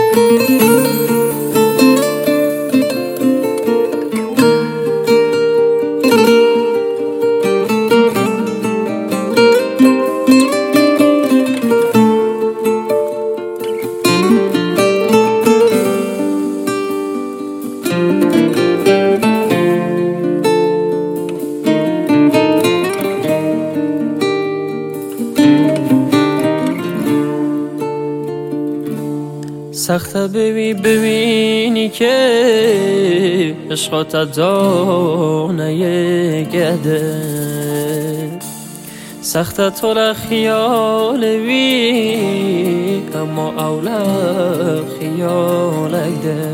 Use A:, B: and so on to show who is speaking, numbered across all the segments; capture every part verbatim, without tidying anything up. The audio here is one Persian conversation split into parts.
A: سخته ببی ببینی که عشقات دانه گده سخته تو را خیال وی اما اولا خیالک ده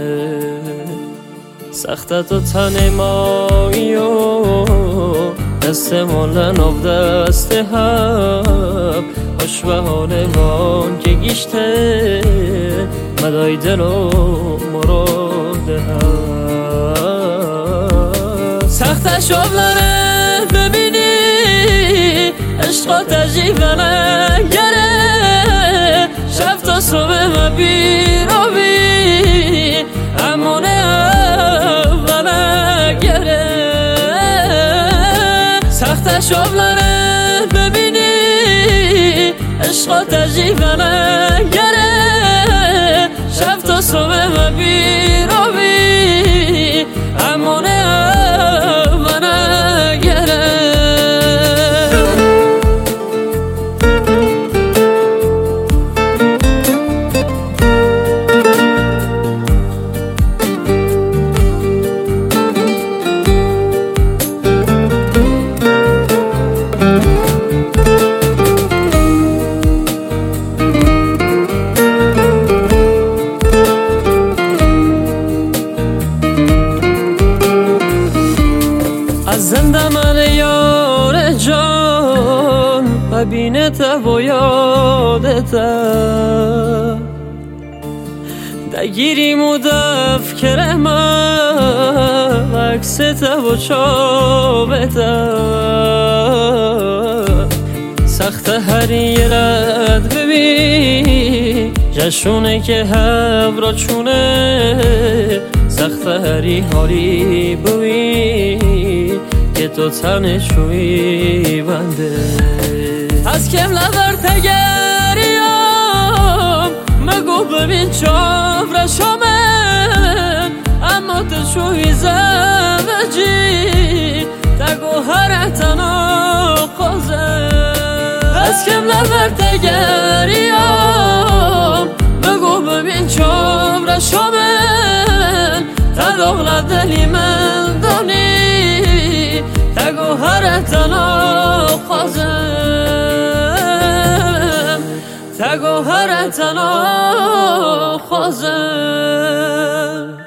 A: سخته تو تن مایی و دست مولن آب دست هم خوش به حال وان که گیشته مدای دل و مراد هم سخت شبلره ببینی عشقا تجیبنه گره شب تا صبح و بیرابی امونه اوله گره سخت شبلره ببینی عشقا تجیبنه گره شب تا صبح و بیرابی امونه منه گره زنده من یار جان ببینت و یادت دگیری مدفکر من عکست و چابت سخت هری رد ببین جشونه که هبرا چونه سخت هری حالی ببین که تو تن شوی بنده از کم لبر تگریام مگو ببین چاور شامن اما تو شوی زوجی تگو هر تنا قازه از کم لبر تگریام مگو ببین چاور شامن تداغ دلی من دانی تگو هر تنا خوازم تگو هر تنا خوازم